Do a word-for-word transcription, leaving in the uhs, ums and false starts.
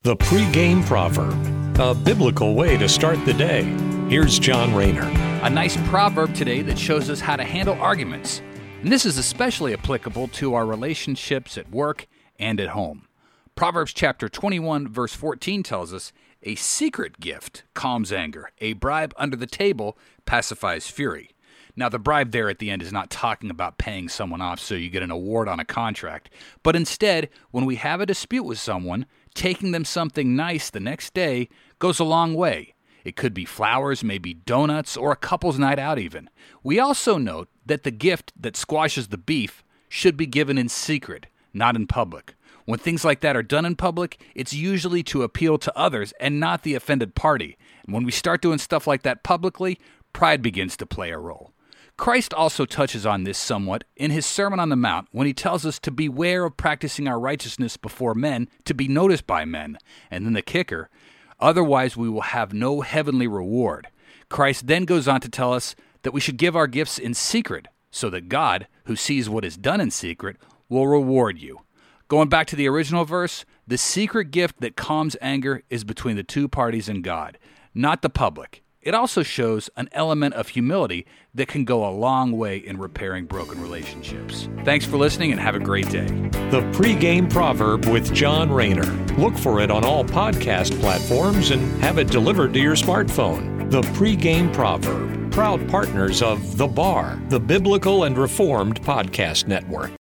The pregame proverb, a biblical way to start the day. Here's John Rayner. A nice proverb today that shows us how to handle arguments. And this is especially applicable to our relationships at work and at home. Proverbs chapter twenty-one, verse fourteen tells us, "A secret gift calms anger. A bribe under the table pacifies fury." Now, the bribe there at the end is not talking about paying someone off so you get an award on a contract. But instead, when we have a dispute with someone, taking them something nice the next day goes a long way. It could be flowers, maybe donuts, or a couple's night out even. We also note that the gift that squashes the beef should be given in secret, not in public. When things like that are done in public, it's usually to appeal to others and not the offended party. And when we start doing stuff like that publicly, pride begins to play a role. Christ also touches on this somewhat in his Sermon on the Mount when he tells us to beware of practicing our righteousness before men to be noticed by men. And then the kicker, otherwise we will have no heavenly reward. Christ then goes on to tell us that we should give our gifts in secret so that God, who sees what is done in secret, will reward you. Going back to the original verse, the secret gift that calms anger is between the two parties and God, not the public. It also shows an element of humility that can go a long way in repairing broken relationships. Thanks for listening and have a great day. The pregame proverb with John Rayner. Look for it on all podcast platforms and have it delivered to your smartphone. The pregame proverb, proud partners of The Bar, the Biblical and Reformed Podcast Network.